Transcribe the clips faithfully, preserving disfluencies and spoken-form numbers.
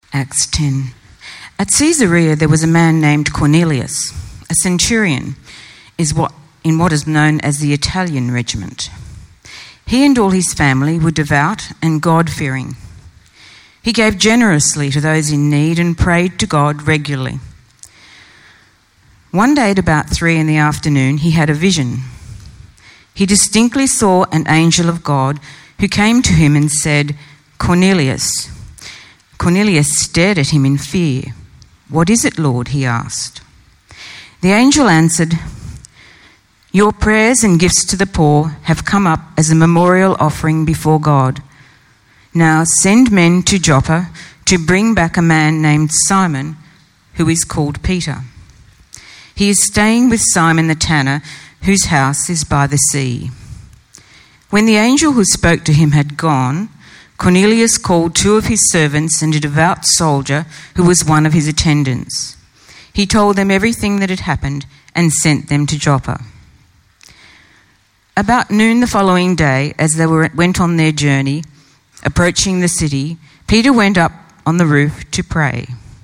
Acts ten. At Caesarea there was a man named Cornelius, a centurion, is what in what is known as the Italian regiment. He and all his family were devout and God-fearing. He gave generously to those in need and prayed to God regularly. One day at about three in the afternoon, he had a vision. He distinctly saw an angel of God who came to him and said, "Cornelius." Cornelius stared at him in fear. "What is it, Lord?" he asked. The angel answered, "Your prayers and gifts to the poor have come up as a memorial offering before God. Now send men to Joppa to bring back a man named Simon, who is called Peter. He is staying with Simon the tanner, whose house is by the sea." When the angel who spoke to him had gone, Cornelius called two of his servants and a devout soldier who was one of his attendants. He told them everything that had happened and sent them to Joppa. About noon the following day, as they were, went on their journey, approaching the city, Peter went up on the roof to pray.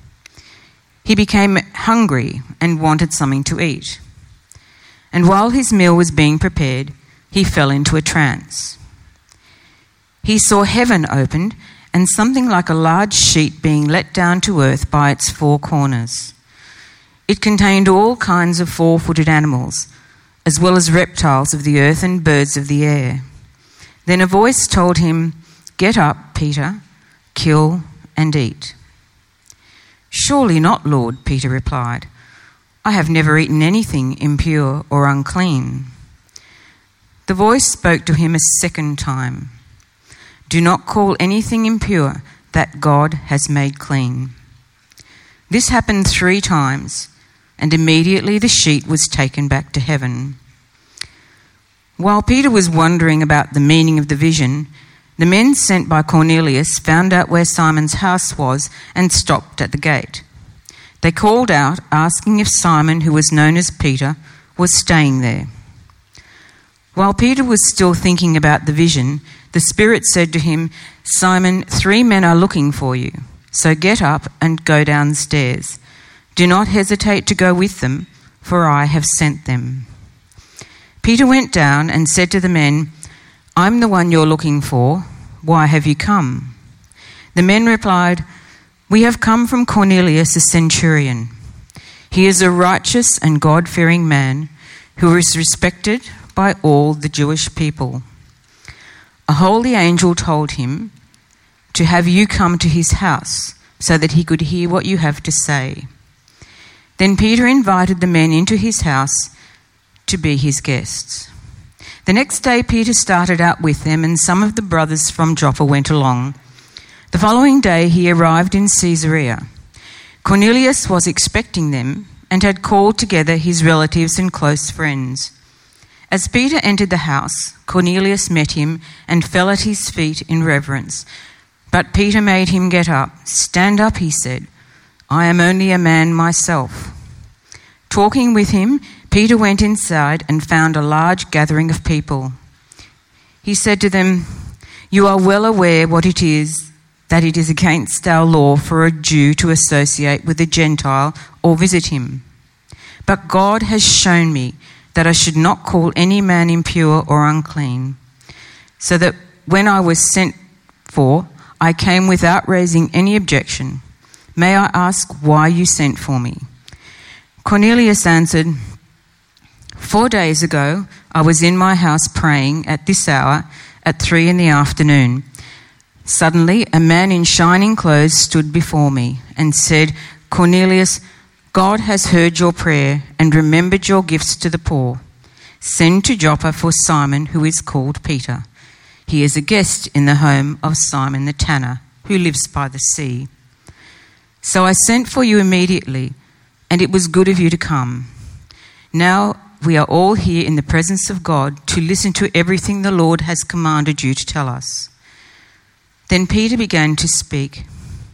He became hungry and wanted something to eat. And while his meal was being prepared, he fell into a trance. He saw heaven opened and something like a large sheet being let down to earth by its four corners. It contained all kinds of four-footed animals, as well as reptiles of the earth and birds of the air. Then a voice told him, "Get up, Peter, kill and eat." "Surely not, Lord," Peter replied. "I have never eaten anything impure or unclean." The voice spoke to him a second time. "Do not call anything impure that God has made clean." This happened three times, and immediately the sheet was taken back to heaven. While Peter was wondering about the meaning of the vision, the men sent by Cornelius found out where Simon's house was and stopped at the gate. They called out, asking if Simon, who was known as Peter, was staying there. While Peter was still thinking about the vision, the Spirit said to him, "Simon, three men are looking for you, so get up and go downstairs. Do not hesitate to go with them, for I have sent them." Peter went down and said to the men, "I'm the one you're looking for. Why have you come?" The men replied, "We have come from Cornelius, a centurion. He is a righteous and God-fearing man who is respected by all the Jewish people. A holy angel told him to have you come to his house so that he could hear what you have to say." Then Peter invited the men into his house to be his guests. The next day Peter started out with them, and some of the brothers from Joppa went along. The following day he arrived in Caesarea. Cornelius was expecting them and had called together his relatives and close friends. As Peter entered the house, Cornelius met him and fell at his feet in reverence. But Peter made him get up. "Stand up," he said. "I am only a man myself." Talking with him, Peter went inside and found a large gathering of people. He said to them, "You are well aware what it is, that it is against our law for a Jew to associate with a Gentile or visit him. But God has shown me that I should not call any man impure or unclean, so that when I was sent for, I came without raising any objection. May I ask why you sent for me?" Cornelius answered, "Four days ago I was in my house praying at this hour at three in the afternoon. Suddenly a man in shining clothes stood before me and said, 'Cornelius, God has heard your prayer and remembered your gifts to the poor. Send to Joppa for Simon, who is called Peter. He is a guest in the home of Simon the tanner, who lives by the sea.' So I sent for you immediately, and it was good of you to come. Now we are all here in the presence of God to listen to everything the Lord has commanded you to tell us." Then Peter began to speak.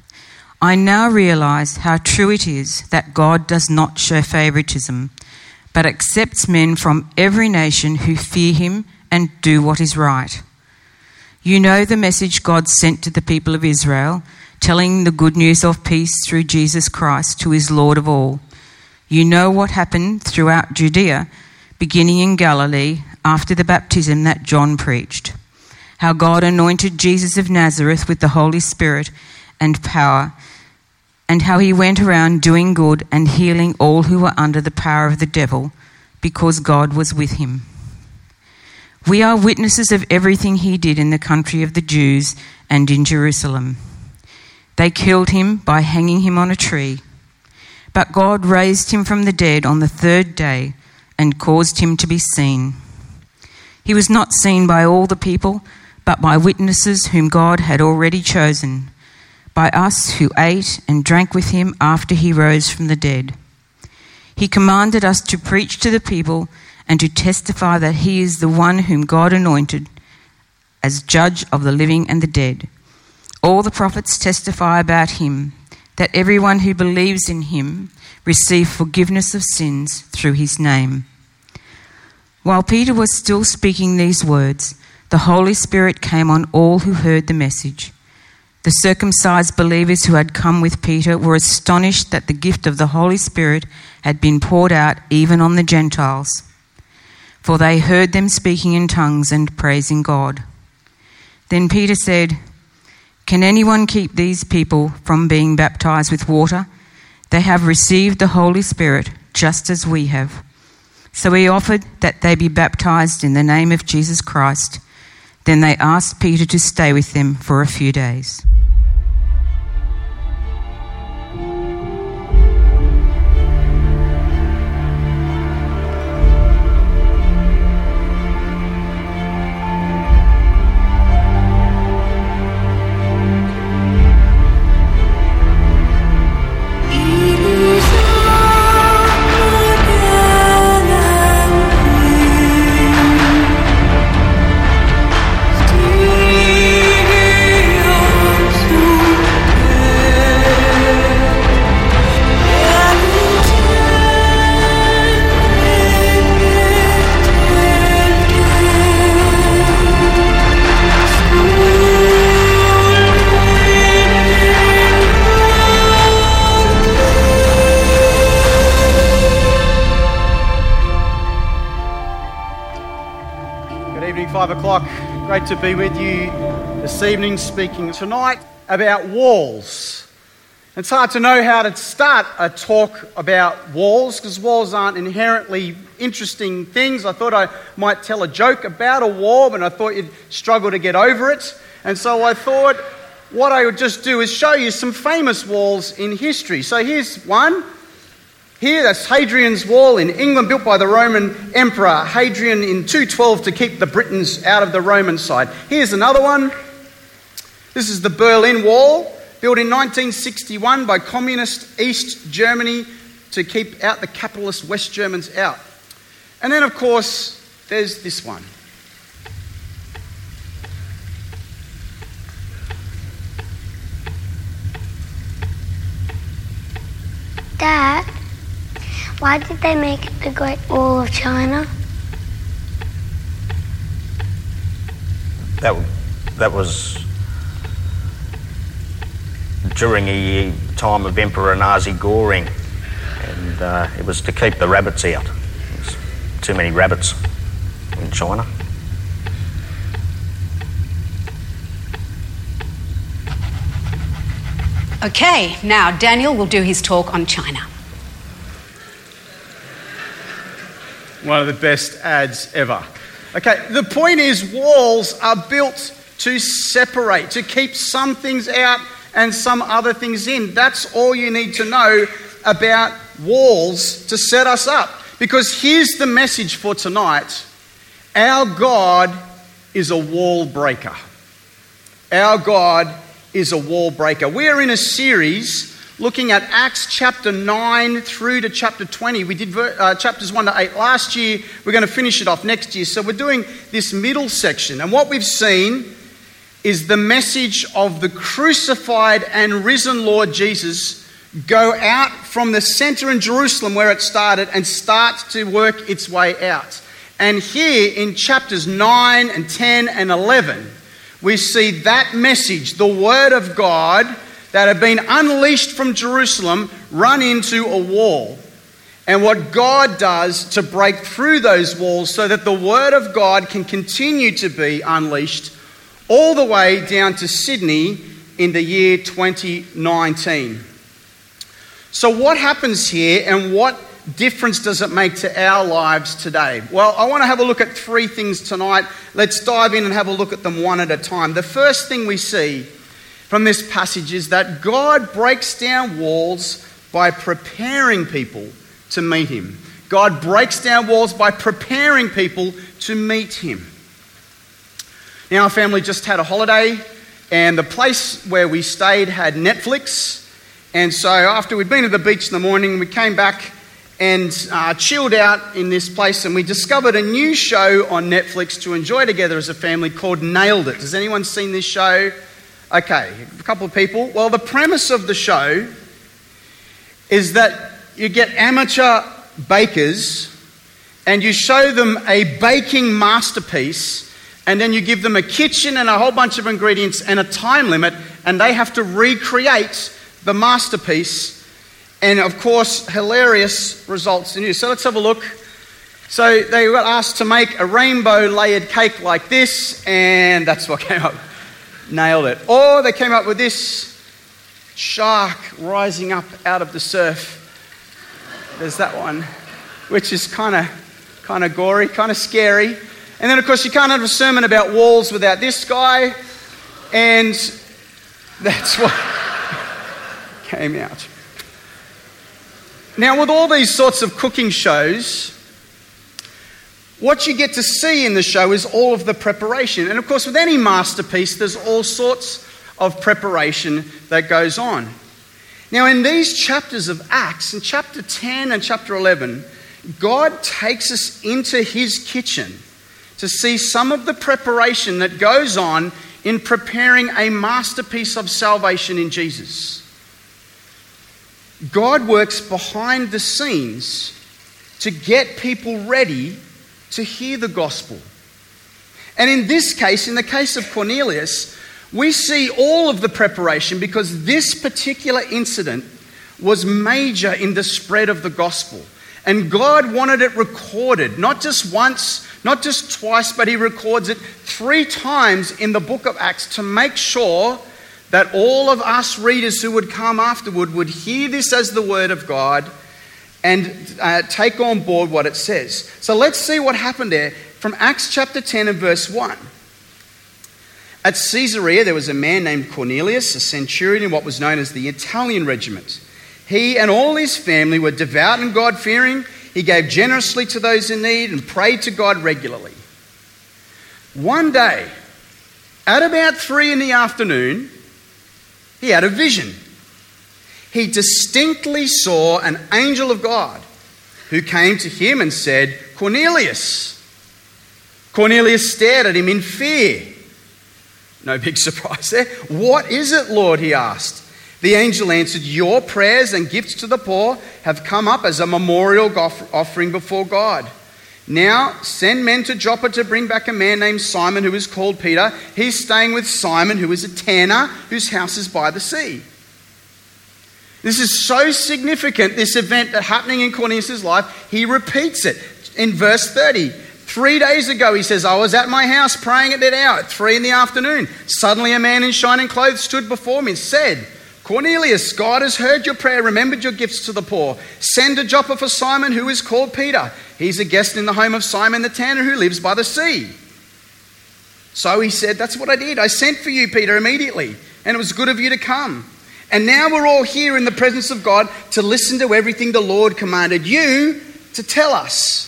"I now realize how true it is that God does not show favoritism, but accepts men from every nation who fear him and do what is right. You know the message God sent to the people of Israel, telling the good news of peace through Jesus Christ, who is Lord of all. You know what happened throughout Judea, beginning in Galilee, after the baptism that John preached, how God anointed Jesus of Nazareth with the Holy Spirit and power, and how he went around doing good and healing all who were under the power of the devil, because God was with him. We are witnesses of everything he did in the country of the Jews and in Jerusalem. They killed him by hanging him on a tree, but God raised him from the dead on the third day and caused him to be seen. He was not seen by all the people, but by witnesses whom God had already chosen, by us who ate and drank with him after he rose from the dead. He commanded us to preach to the people and to testify that he is the one whom God anointed as judge of the living and the dead. All the prophets testify about him, that everyone who believes in him receive forgiveness of sins through his name. While Peter was still speaking these words, the Holy Spirit came on all who heard the message. The circumcised believers who had come with Peter were astonished that the gift of the Holy Spirit had been poured out even on the Gentiles, for they heard them speaking in tongues and praising God. Then Peter said, "Can anyone keep these people from being baptized with water? They have received the Holy Spirit just as we have." So he offered that they be baptized in the name of Jesus Christ. Then they asked Peter to stay with them for a few days. Five o'clock. Great to be with you this evening, speaking tonight about walls. It's hard to know how to start a talk about walls because walls aren't inherently interesting things. I thought I might tell a joke about a wall, and I thought you'd struggle to get over it. And so I thought what I would just do is show you some famous walls in history. So here's one. Here, that's Hadrian's Wall in England, built by the Roman Emperor Hadrian in two twelve to keep the Britons out of the Roman side. Here's another one. This is the Berlin Wall, built in nineteen sixty-one by communist East Germany to keep out the capitalist West Germans out. And then, of course, there's this one. Dad, why did they make it the Great Wall of China? That, that was during a time of Emperor Nazi Goring, and uh, it was to keep the rabbits out. There's too many rabbits in China. Okay, now Daniel will do his talk on China. One of the best ads ever. Okay, the point is walls are built to separate, to keep some things out and some other things in. That's all you need to know about walls to set us up. Because here's the message for tonight. Our God is a wall breaker. Our God is a wall breaker. We're in a series looking at Acts chapter nine through to chapter twenty. We did uh, chapters one to eight last year. We're going to finish it off next year. So we're doing this middle section. And what we've seen is the message of the crucified and risen Lord Jesus go out from the centre in Jerusalem where it started and start to work its way out. And here in chapters nine and ten and eleven, we see that message, the Word of God, that have been unleashed from Jerusalem run into a wall. And what God does to break through those walls so that the Word of God can continue to be unleashed all the way down to Sydney in the year twenty nineteen. So what happens here, and what difference does it make to our lives today? Well, I want to have a look at three things tonight. Let's dive in and have a look at them one at a time. The first thing we see from this passage is that God breaks down walls by preparing people to meet him. God breaks down walls by preparing people to meet him. Now, our family just had a holiday, and the place where we stayed had Netflix. And so after we'd been to the beach in the morning, we came back and uh, chilled out in this place, and we discovered a new show on Netflix to enjoy together as a family called Nailed It. Has anyone seen this show? Okay, a couple of people. Well, the premise of the show is that you get amateur bakers and you show them a baking masterpiece, and then you give them a kitchen and a whole bunch of ingredients and a time limit, and they have to recreate the masterpiece, and of course hilarious results in use. So let's have a look. So they got asked to make a rainbow layered cake like this, and that's what came up. Nailed it. Or they came up with this shark rising up out of the surf. There's that one, which is kind of kind of gory, kind of scary. And then of course you can't have a sermon about walls without this guy, and that's what came out. Now, with all these sorts of cooking shows, what you get to see in the show is all of the preparation. And of course, with any masterpiece, there's all sorts of preparation that goes on. Now, in these chapters of Acts, in chapter ten and chapter eleven, God takes us into his kitchen to see some of the preparation that goes on in preparing a masterpiece of salvation in Jesus. God works behind the scenes to get people ready to hear the gospel. And in this case, in the case of Cornelius, we see all of the preparation because this particular incident was major in the spread of the gospel. And God wanted it recorded, not just once, not just twice, but he records it three times in the book of Acts to make sure that all of us readers who would come afterward would hear this as the word of God and uh, take on board what it says. So let's see what happened there from Acts chapter ten and verse one. At Caesarea, there was a man named Cornelius, a centurion in what was known as the Italian regiment. He and all his family were devout and God-fearing. He gave generously to those in need and prayed to God regularly. One day, at about three in the afternoon, he had a vision. He distinctly saw an angel of God who came to him and said, "Cornelius." Cornelius stared at him in fear. No big surprise there. "What is it, Lord?" he asked. The angel answered, "Your prayers and gifts to the poor have come up as a memorial offering before God. Now send men to Joppa to bring back a man named Simon who is called Peter. He's staying with Simon, who is a tanner, whose house is by the sea." This is so significant, this event that happening in Cornelius' life. He repeats it in verse thirty. Three days ago, he says, "I was at my house praying at that hour at three in the afternoon. Suddenly a man in shining clothes stood before me and said, 'Cornelius, God has heard your prayer, remembered your gifts to the poor. Send to Joppa for Simon, who is called Peter. He's a guest in the home of Simon the tanner, who lives by the sea.' So he said, 'That's what I did. I sent for you, Peter, immediately, and it was good of you to come. And now we're all here in the presence of God to listen to everything the Lord commanded you to tell us.'"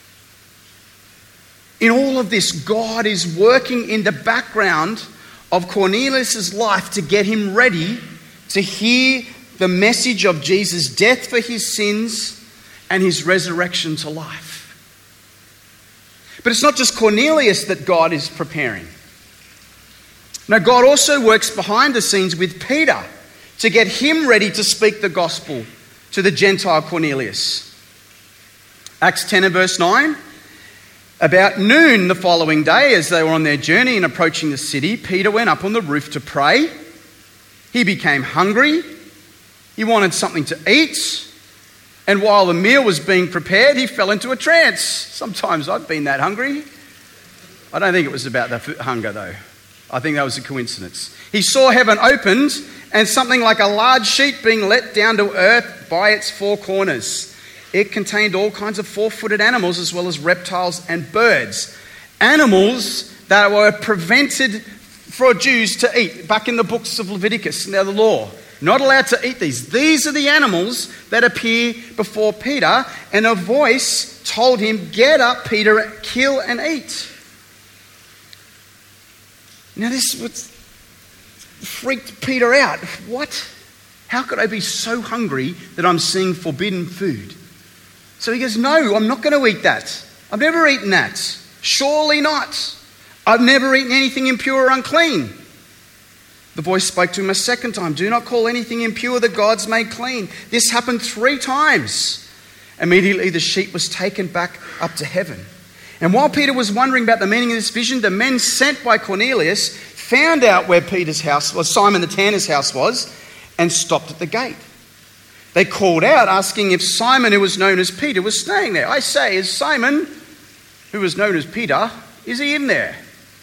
In all of this, God is working in the background of Cornelius' life to get him ready to hear the message of Jesus' death for his sins and his resurrection to life. But it's not just Cornelius that God is preparing. No, God also works behind the scenes with Peter to get him ready to speak the gospel to the Gentile Cornelius. Acts ten and verse nine. About noon the following day, as they were on their journey and approaching the city, Peter went up on the roof to pray. He became hungry. He wanted something to eat. And while the meal was being prepared, he fell into a trance. Sometimes I've been that hungry. I don't think it was about the hunger, though. I think that was a coincidence. He saw heaven opened and something like a large sheet being let down to earth by its four corners. It contained all kinds of four-footed animals as well as reptiles and birds. Animals that were prevented for Jews to eat. Back in the books of Leviticus, now the law. Not allowed to eat these. These are the animals that appear before Peter, and a voice told him, "Get up, Peter, kill and eat." Now this was freaked Peter out. What? How could I be so hungry that I'm seeing forbidden food? So he goes, "No, I'm not going to eat that. I've never eaten that. Surely not. I've never eaten anything impure or unclean." The voice spoke to him a second time. "Do not call anything impure that God's made clean." This happened three times. Immediately the sheet was taken back up to heaven. And while Peter was wondering about the meaning of this vision, the men sent by Cornelius found out where Peter's house was, Simon the tanner's house was, and stopped at the gate. They called out, asking if Simon, who was known as Peter, was staying there. "I say, is Simon, who was known as Peter, is he in there?"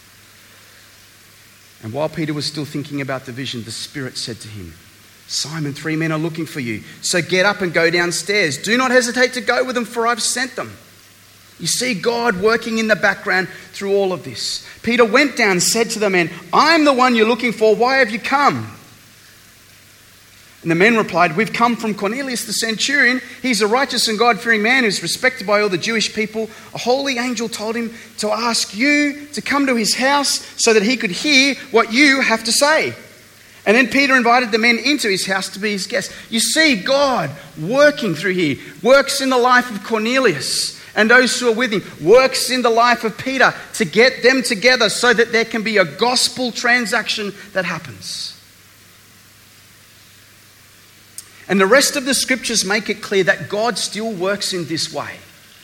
And while Peter was still thinking about the vision, the Spirit said to him, "Simon, three men are looking for you. So get up and go downstairs. Do not hesitate to go with them, for I've sent them." You see God working in the background through all of this. Peter went down and said to the men, "I'm the one you're looking for. Why have you come?" And the men replied, "We've come from Cornelius the centurion. He's a righteous and God-fearing man who's respected by all the Jewish people. A holy angel told him to ask you to come to his house so that he could hear what you have to say." And then Peter invited the men into his house to be his guests. You see God working through here. Works in the life of Cornelius and those who are with him. Works in the life of Peter to get them together so that there can be a gospel transaction that happens. And the rest of the scriptures make it clear that God still works in this way.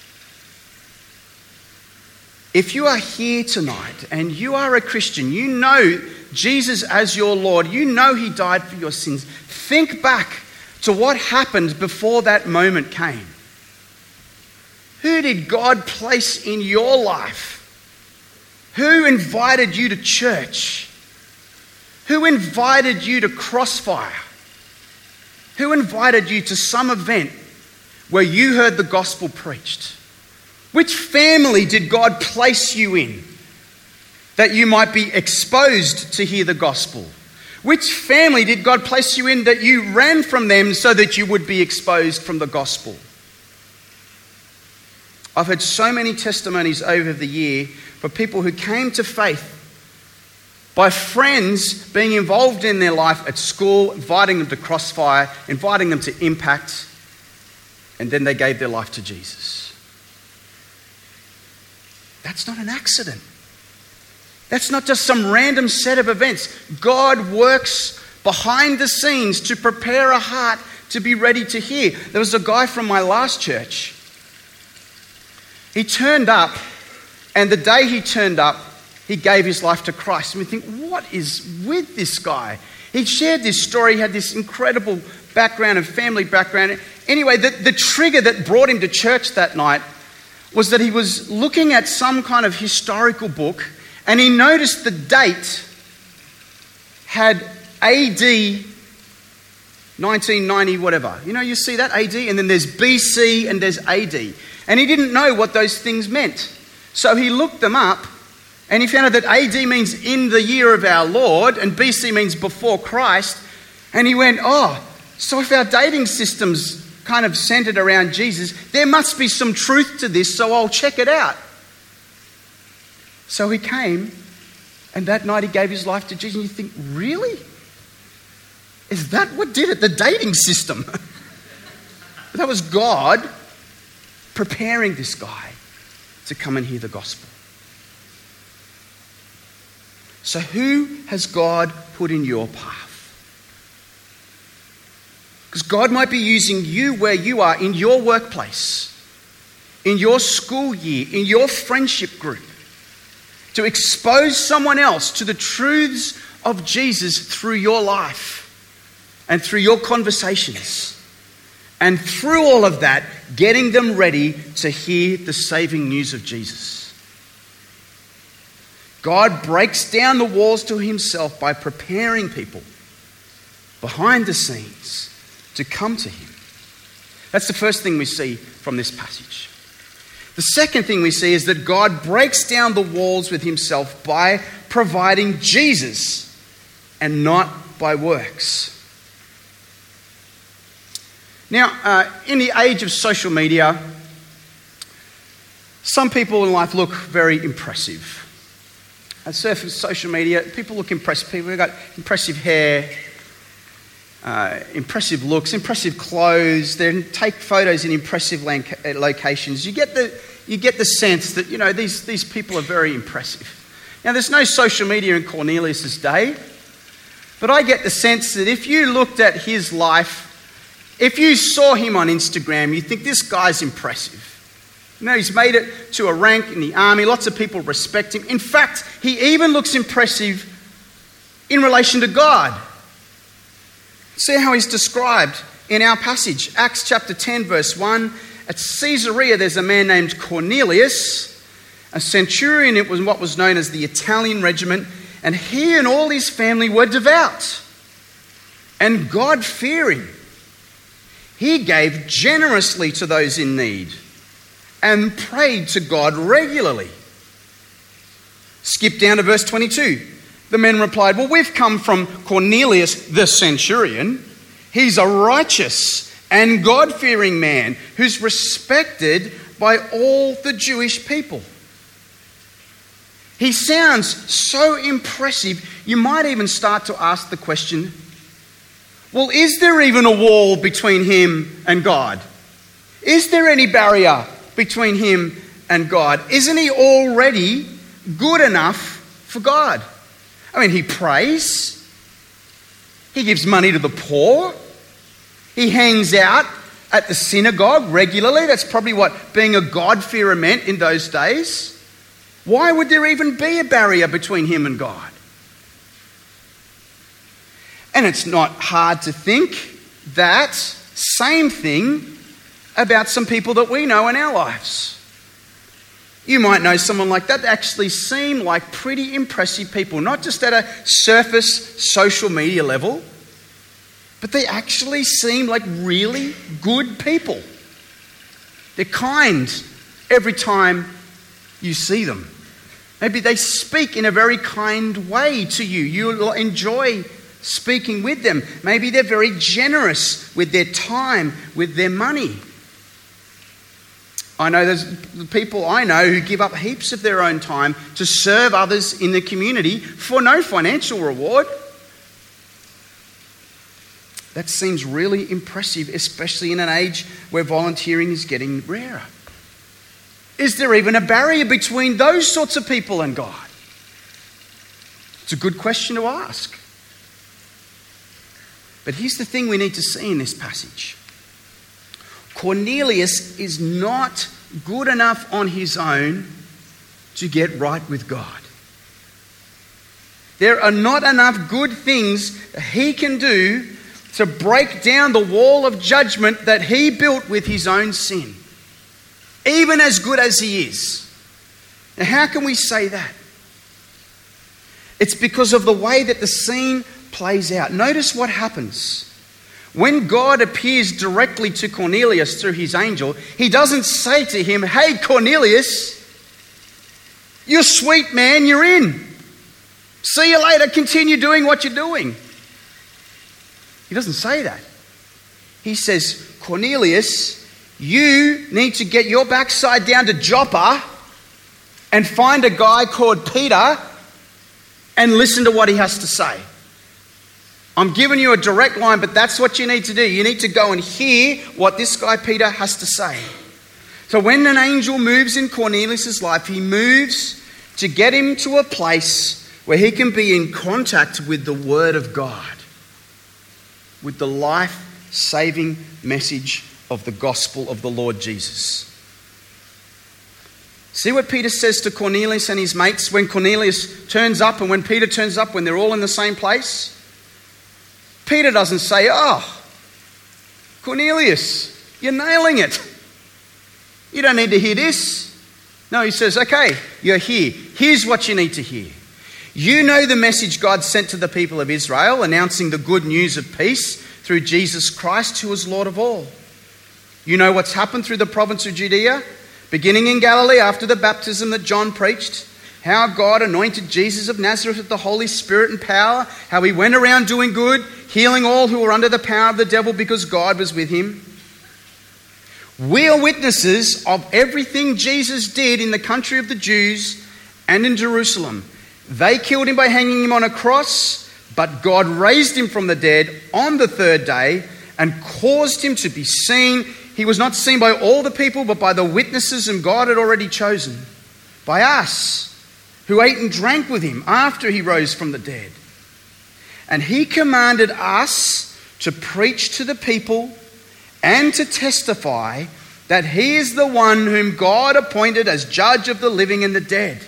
If you are here tonight and you are a Christian, you know Jesus as your Lord, you know he died for your sins, think back to what happened before that moment came. Who did God place in your life? Who invited you to church? Who invited you to Crossfire? Who invited you to some event where you heard the gospel preached? Which family did God place you in that you might be exposed to hear the gospel? Which family did God place you in that you ran from them so that you would be exposed from the gospel? I've heard so many testimonies over the year for people who came to faith by friends being involved in their life at school, inviting them to Crossfire, inviting them to Impact, and then they gave their life to Jesus. That's not an accident. That's not just some random set of events. God works behind the scenes to prepare a heart to be ready to hear. There was a guy from my last church. He turned up, and the day he turned up, he gave his life to Christ. And we think, what is with this guy? He shared this story, he had this incredible background and family background. Anyway, the, the trigger that brought him to church that night was that he was looking at some kind of historical book, and he noticed the date had A D nineteen ninety whatever. You know, you see that, A D, and then there's B C and there's A D. And he didn't know what those things meant. So he looked them up, and he found out that A D means in the year of our Lord, and B C means before Christ. And he went, oh, so if our dating system's kind of centered around Jesus, there must be some truth to this, so I'll check it out. So he came, and that night he gave his life to Jesus. And you think, really? Is that what did it? The dating system. That was God preparing this guy to come and hear the gospel. So who has God put in your path? Because God might be using you where you are, in your workplace, in your school year, in your friendship group, to expose someone else to the truths of Jesus through your life. and through your conversations. And through all of that, getting them ready to hear the saving news of Jesus. God breaks down the walls to himself by preparing people behind the scenes to come to him. That's the first thing we see from this passage. The second thing we see is that God breaks down the walls with himself by providing Jesus and not by works. Now, uh, in the age of social media, some people in life look very impressive. I surf on social media, people look impressive. People have got impressive hair, uh, impressive looks, impressive clothes. They take photos in impressive locations. You get the you get the sense that, you know, these, these people are very impressive. Now, there's no social media in Cornelius' day, but I get the sense that if you looked at his life, if you saw him on Instagram, you think this guy's impressive. You know, he's made it to a rank in the army. Lots of people respect him. In fact, he even looks impressive in relation to God. See how he's described in our passage. Acts chapter ten, verse one. At Caesarea, there's a man named Cornelius, a centurion. It was what was known as the Italian regiment. And he and all his family were devout and God-fearing. He gave generously to those in need and prayed to God regularly. Skip down to verse twenty-two. The men replied, well, we've come from Cornelius the centurion. He's a righteous and God-fearing man who's respected by all the Jewish people. He sounds so impressive, you might even start to ask the question, well, is there even a wall between him and God? Is there any barrier between him and God? Isn't he already good enough for God? I mean, he prays. He gives money to the poor. He hangs out at the synagogue regularly. That's probably what being a God-fearer meant in those days. Why would there even be a barrier between him and God? And it's not hard to think that same thing about some people that we know in our lives. You might know someone like that that actually seem like pretty impressive people, not just at a surface social media level, but they actually seem like really good people. They're kind every time you see them. Maybe they speak in a very kind way to you. You enjoy speaking with them. Maybe they're very generous with their time, with their money. I know there's people I know who give up heaps of their own time to serve others in the community for no financial reward. That seems really impressive, especially in an age where volunteering is getting rarer. Is there even a barrier between those sorts of people and God? It's a good question to ask. But here's the thing we need to see in this passage. Cornelius is not good enough on his own to get right with God. There are not enough good things he can do to break down the wall of judgment that he built with his own sin, even as good as he is. Now, how can we say that? It's because of the way that the scene plays out. Notice what happens. When God appears directly to Cornelius through his angel, he doesn't say to him, hey, Cornelius, you're sweet, man, you're in. See you later, continue doing what you're doing. He doesn't say that. He says, Cornelius, you need to get your backside down to Joppa and find a guy called Peter and listen to what he has to say. I'm giving you a direct line, but that's what you need to do. You need to go and hear what this guy Peter has to say. So when an angel moves in Cornelius' life, he moves to get him to a place where he can be in contact with the Word of God, with the life-saving message of the gospel of the Lord Jesus. See what Peter says to Cornelius and his mates when Cornelius turns up and when Peter turns up, when they're all in the same place? Peter doesn't say, oh, Cornelius, you're nailing it. You don't need to hear this. No, he says, okay, you're here. Here's what you need to hear. You know the message God sent to the people of Israel, announcing the good news of peace through Jesus Christ, who is Lord of all. You know what's happened through the province of Judea, beginning in Galilee after the baptism that John preached, how God anointed Jesus of Nazareth with the Holy Spirit and power, how he went around doing good, healing all who were under the power of the devil because God was with him. We are witnesses of everything Jesus did in the country of the Jews and in Jerusalem. They killed him by hanging him on a cross, but God raised him from the dead on the third day and caused him to be seen. He was not seen by all the people, but by the witnesses whom God had already chosen, by us, who ate and drank with him after he rose from the dead. And he commanded us to preach to the people and to testify that he is the one whom God appointed as judge of the living and the dead.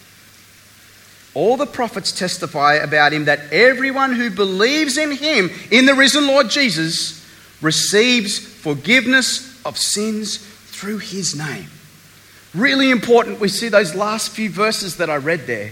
All the prophets testify about him that everyone who believes in him, in the risen Lord Jesus, receives forgiveness of sins through his name. Really important, we see those last few verses that I read there.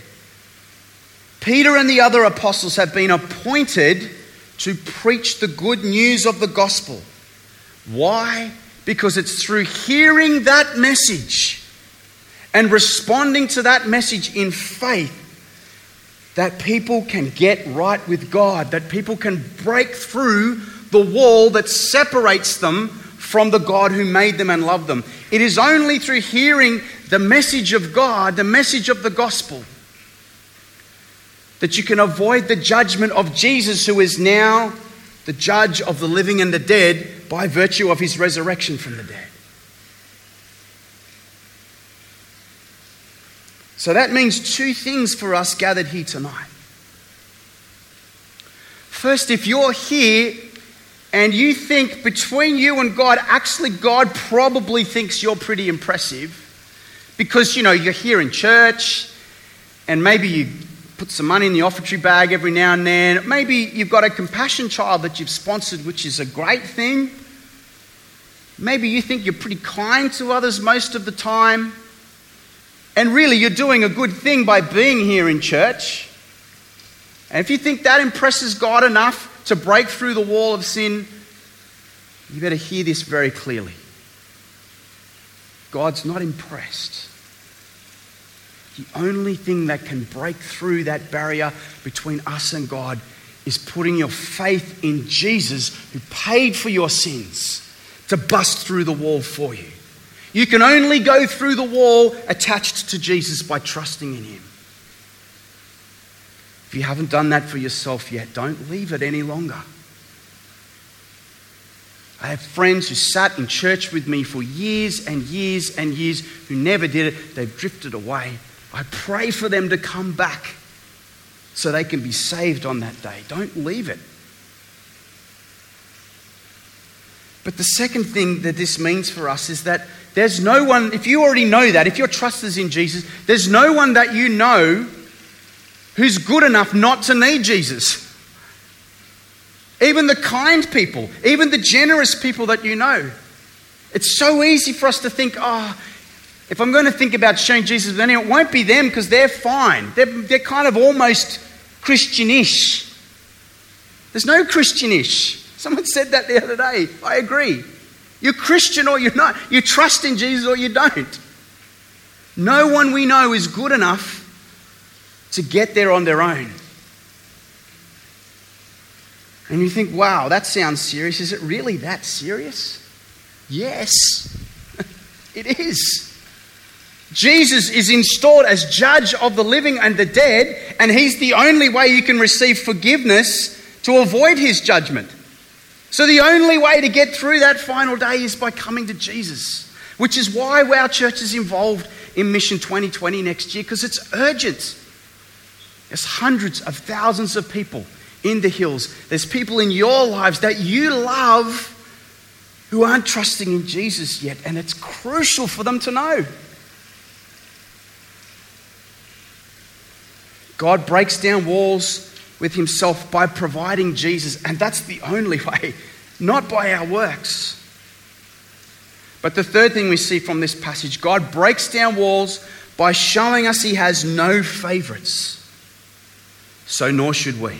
Peter and the other apostles have been appointed to preach the good news of the gospel. Why? Because it's through hearing that message and responding to that message in faith that people can get right with God, that people can break through the wall that separates them from the God who made them and loved them. It is only through hearing the message of God, the message of the gospel, that you can avoid the judgment of Jesus, who is now the judge of the living and the dead by virtue of his resurrection from the dead. So that means two things for us gathered here tonight. First, if you're here and you think between you and God, actually God probably thinks you're pretty impressive because, you know, you're here in church and maybe you put some money in the offertory bag every now and then. Maybe you've got a compassion child that you've sponsored, which is a great thing. Maybe you think you're pretty kind to others most of the time. And really, you're doing a good thing by being here in church. And if you think that impresses God enough to break through the wall of sin, you better hear this very clearly. God's not impressed. The only thing that can break through that barrier between us and God is putting your faith in Jesus, who paid for your sins, to bust through the wall for you. You can only go through the wall attached to Jesus by trusting in him. If you haven't done that for yourself yet, don't leave it any longer. I have friends who sat in church with me for years and years and years who never did it. They've drifted away. I pray for them to come back so they can be saved on that day. Don't leave it. But the second thing that this means for us is that there's no one, if you already know that, if your trust is in Jesus, there's no one that you know who's good enough not to need Jesus. Even the kind people, even the generous people that you know. It's so easy for us to think, oh, if I'm going to think about sharing Jesus with anyone, it won't be them because they're fine. They're, they're kind of almost Christianish. There's no Christianish. Someone said that the other day. I agree. You're Christian or you're not. You trust in Jesus or you don't. No one we know is good enough to get there on their own. And you think, wow, that sounds serious. Is it really that serious? Yes, it is. Jesus is installed as judge of the living and the dead, and he's the only way you can receive forgiveness to avoid his judgment. So the only way to get through that final day is by coming to Jesus, which is why our church is involved in Mission twenty twenty next year, because it's urgent. There's hundreds of thousands of people in the hills. There's people in your lives that you love who aren't trusting in Jesus yet, and it's crucial for them to know. God breaks down walls with himself by providing Jesus, and that's the only way, not by our works. But the third thing we see from this passage, God breaks down walls by showing us he has no favourites. So nor should we.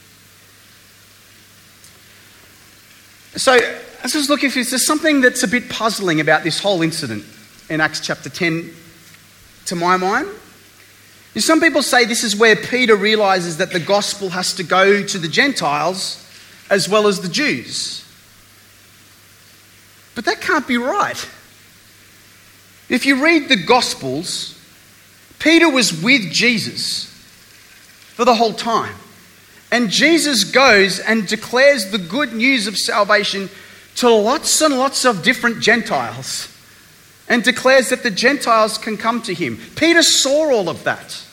So, as I was looking for this, there's something that's a bit puzzling about this whole incident in Acts chapter ten to my mind. Some people say this is where Peter realises that the gospel has to go to the Gentiles as well as the Jews. But that can't be right. If you read the Gospels, Peter was with Jesus for the whole time. And Jesus goes and declares the good news of salvation to lots and lots of different Gentiles and declares that the Gentiles can come to him. Peter saw all of that.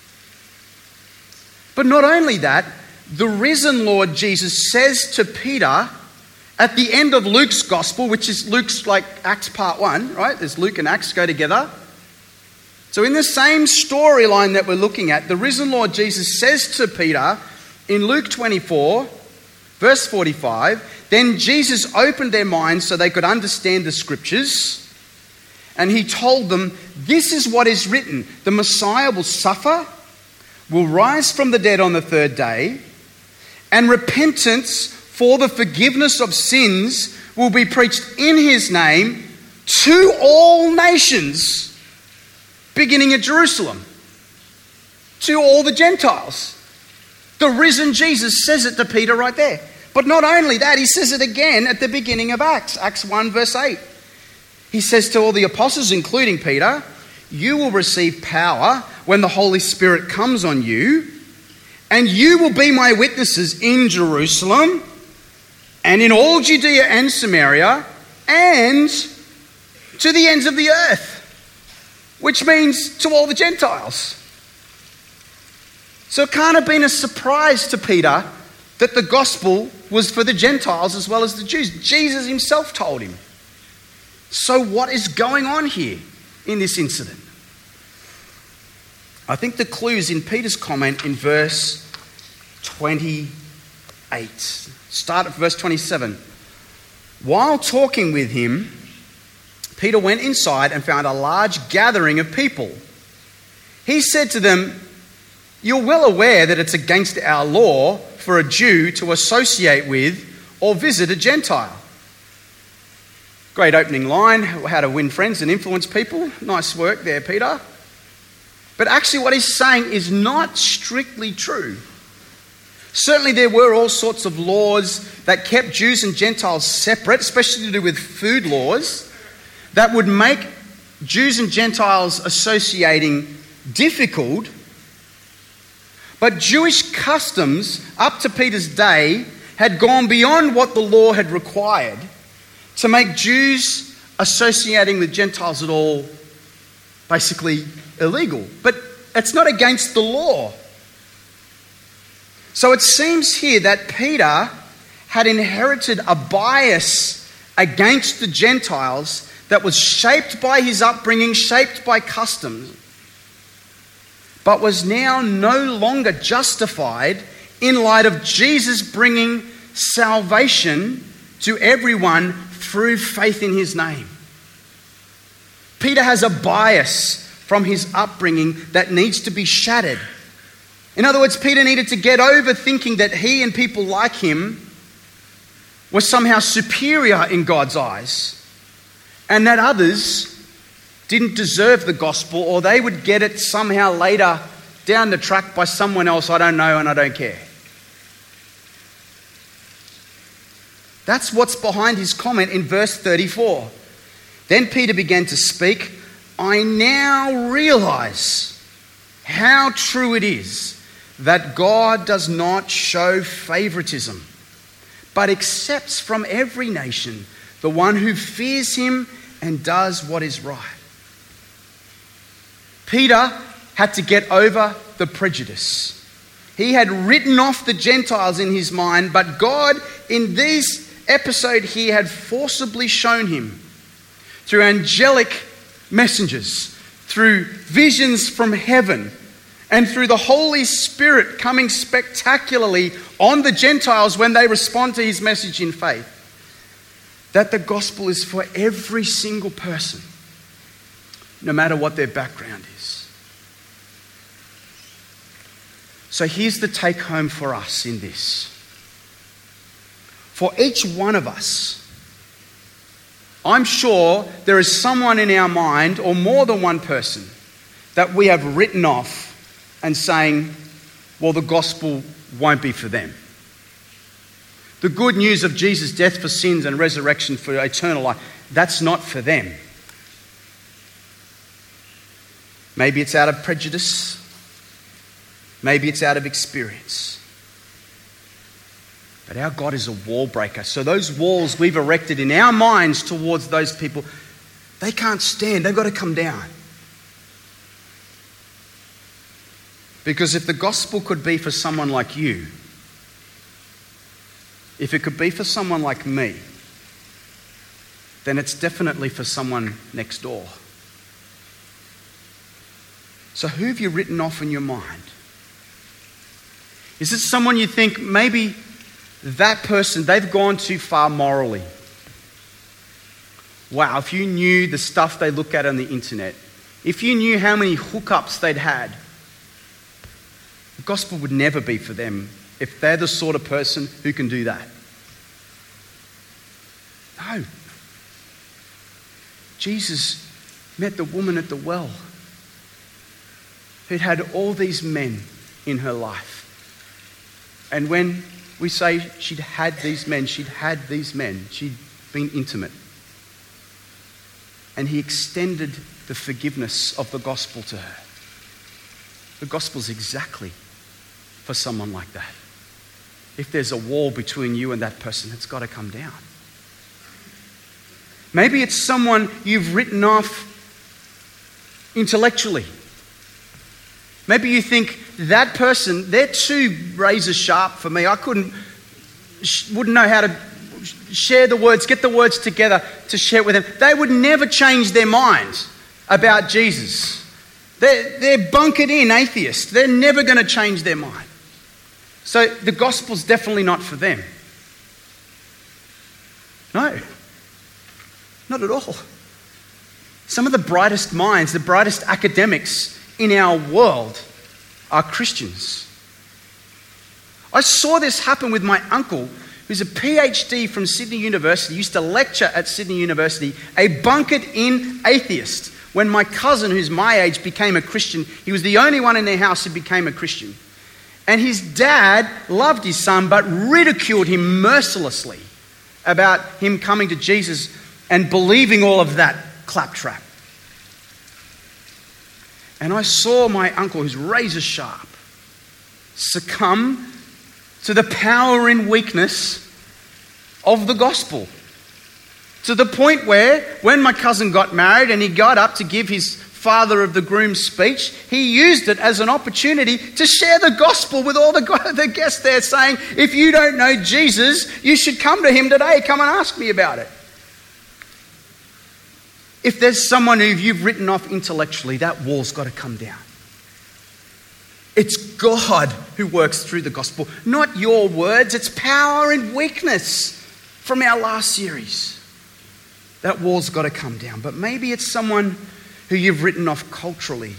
But not only that, the risen Lord Jesus says to Peter at the end of Luke's gospel, which is Luke's like Acts part one, right? There's Luke and Acts go together. So in the same storyline that we're looking at, the risen Lord Jesus says to Peter in Luke twenty-four, verse forty-five, then Jesus opened their minds so they could understand the scriptures. And he told them, this is what is written. The Messiah will suffer, will rise from the dead on the third day, and repentance for the forgiveness of sins will be preached in his name to all nations, beginning at Jerusalem, to all the Gentiles. The risen Jesus says it to Peter right there. But not only that, he says it again at the beginning of Acts, Acts one verse eight. He says to all the apostles, including Peter, you will receive power when the Holy Spirit comes on you, and you will be my witnesses in Jerusalem and in all Judea and Samaria and to the ends of the earth, which means to all the Gentiles. So it can't have been a surprise to Peter that the gospel was for the Gentiles as well as the Jews. Jesus himself told him. So what is going on here in this incident? I think the clue is in Peter's comment in verse twenty-eight. Start at verse twenty-seven. While talking with him, Peter went inside and found a large gathering of people. He said to them, you're well aware that it's against our law for a Jew to associate with or visit a Gentile. Great opening line, how to win friends and influence people. Nice work there, Peter. But actually what he's saying is not strictly true. Certainly there were all sorts of laws that kept Jews and Gentiles separate, especially to do with food laws, that would make Jews and Gentiles associating difficult. But Jewish customs up to Peter's day had gone beyond what the law had required to make Jews associating with Gentiles at all basically illegal. But it's not against the law. So it seems here that Peter had inherited a bias against the Gentiles that was shaped by his upbringing, shaped by customs, but was now no longer justified in light of Jesus bringing salvation to everyone through faith in his name. Peter has a bias from his upbringing that needs to be shattered. In other words, Peter needed to get over thinking that he and people like him were somehow superior in God's eyes, and that others didn't deserve the gospel, or they would get it somehow later down the track by someone else I don't know and I don't care. That's what's behind his comment in verse thirty-four. Then Peter began to speak, I now realize how true it is that God does not show favoritism, but accepts from every nation the one who fears him and does what is right. Peter had to get over the prejudice. He had written off the Gentiles in his mind, but God in this episode here had forcibly shown him through angelic messengers, through visions from heaven, and through the Holy Spirit coming spectacularly on the Gentiles when they respond to his message in faith, that the gospel is for every single person, no matter what their background is. So here's the take home for us in this. For each one of us, I'm sure there is someone in our mind, or more than one person, that we have written off and saying, well, the gospel won't be for them. The good news of Jesus' death for sins and resurrection for eternal life, that's not for them. Maybe it's out of prejudice. Maybe it's out of experience. But our God is a wall breaker. So those walls we've erected in our minds towards those people, they can't stand. They've got to come down. Because if the gospel could be for someone like you, if it could be for someone like me, then it's definitely for someone next door. So who have you written off in your mind? Is it someone you think maybe that person, they've gone too far morally? Wow, if you knew the stuff they look at on the internet, if you knew how many hookups they'd had, the gospel would never be for them if they're the sort of person who can do that. No. Jesus met the woman at the well who'd had all these men in her life. And when we say she'd had these men, she'd had these men, she'd been intimate. And he extended the forgiveness of the gospel to her. The gospel's exactly for someone like that. If there's a wall between you and that person, it's got to come down. Maybe it's someone you've written off intellectually. Maybe you think that person, they're too razor sharp for me. I couldn't, wouldn't know how to share the words, get the words together to share it with them. They would never change their minds about Jesus. They're, they're bunkered in atheists. They're never going to change their mind. So the gospel's definitely not for them. No, not at all. Some of the brightest minds, the brightest academics in our world are Christians. I saw this happen with my uncle, who's a PhD from Sydney University, used to lecture at Sydney University, a bunkered-in atheist. When my cousin, who's my age, became a Christian, he was the only one in their house who became a Christian. And his dad loved his son, but ridiculed him mercilessly about him coming to Jesus and believing all of that claptrap. And I saw my uncle, who's razor sharp, succumb to the power in weakness of the gospel. To the point where, when my cousin got married and he got up to give his father of the groom speech, he used it as an opportunity to share the gospel with all the, the guests there, saying, if you don't know Jesus, you should come to him today. Come and ask me about it. If there's someone who you've written off intellectually, that wall's got to come down. It's God who works through the gospel, not your words. It's power and weakness from our last series. That wall's got to come down. But maybe it's someone who you've written off culturally.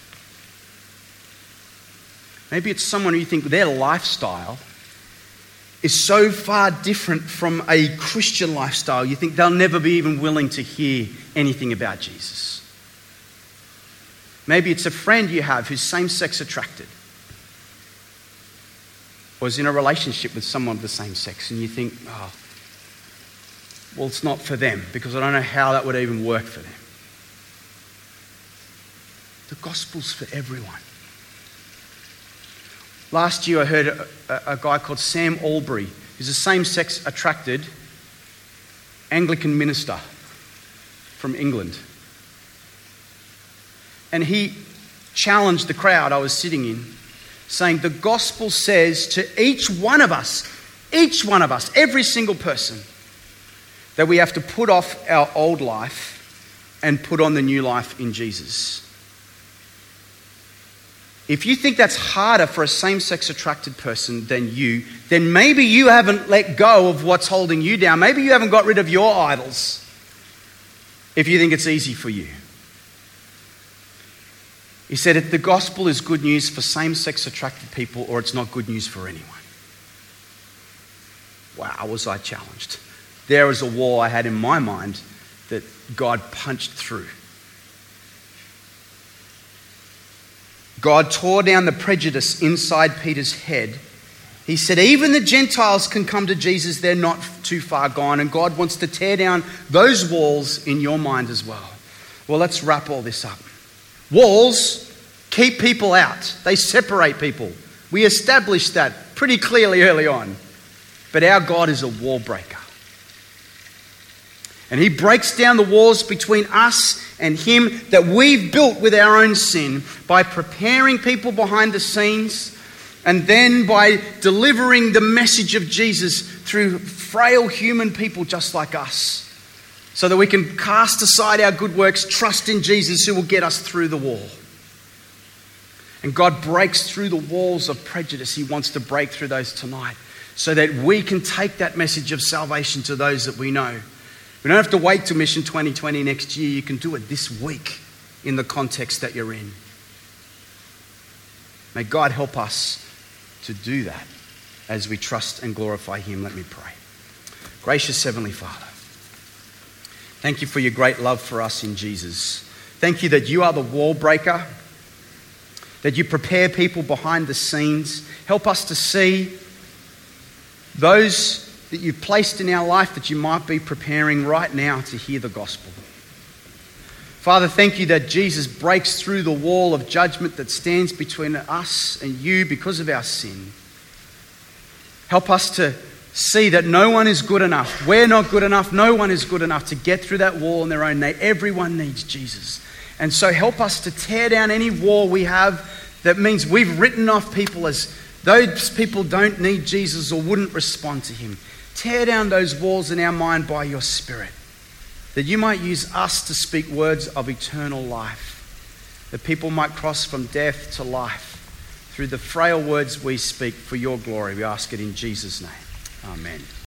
Maybe it's someone who you think their lifestyle is so far different from a Christian lifestyle, you think they'll never be even willing to hear anything about Jesus. Maybe it's a friend you have who's same-sex attracted, or is in a relationship with someone of the same sex, and you think, oh, well, it's not for them, because I don't know how that would even work for them. The gospel's for everyone. Last year I heard a, a, a guy called Sam Albury, who's a same-sex attracted Anglican minister from England. And he challenged the crowd I was sitting in, saying the gospel says to each one of us, each one of us, every single person, that we have to put off our old life and put on the new life in Jesus. If you think that's harder for a same-sex attracted person than you, then maybe you haven't let go of what's holding you down. Maybe you haven't got rid of your idols if you think it's easy for you. He said, if the gospel is good news for same-sex attracted people, or it's not good news for anyone. Wow, was I challenged. There was a wall I had in my mind that God punched through. God tore down the prejudice inside Peter's head. He said, even the Gentiles can come to Jesus. They're not too far gone. And God wants to tear down those walls in your mind as well. Well, let's wrap all this up. Walls keep people out. They separate people. We established that pretty clearly early on. But our God is a wall breaker. And he breaks down the walls between us and him that we've built with our own sin by preparing people behind the scenes and then by delivering the message of Jesus through frail human people just like us, so that we can cast aside our good works, trust in Jesus who will get us through the wall. And God breaks through the walls of prejudice. He wants to break through those tonight so that we can take that message of salvation to those that we know. We don't have to wait till Mission twenty twenty next year. You can do it this week in the context that you're in. May God help us to do that as we trust and glorify him. Let me pray. Gracious Heavenly Father, thank you for your great love for us in Jesus. Thank you that you are the wall breaker, that you prepare people behind the scenes. Help us to see those that you've placed in our life that you might be preparing right now to hear the gospel. Father, thank you that Jesus breaks through the wall of judgment that stands between us and you because of our sin. Help us to see that no one is good enough. We're not good enough. No one is good enough to get through that wall on their own. Everyone needs Jesus. And so help us to tear down any wall we have that means we've written off people as those people don't need Jesus or wouldn't respond to him. Tear down those walls in our mind by your Spirit, that you might use us to speak words of eternal life, that people might cross from death to life through the frail words we speak for your glory. We ask it in Jesus' name. Amen.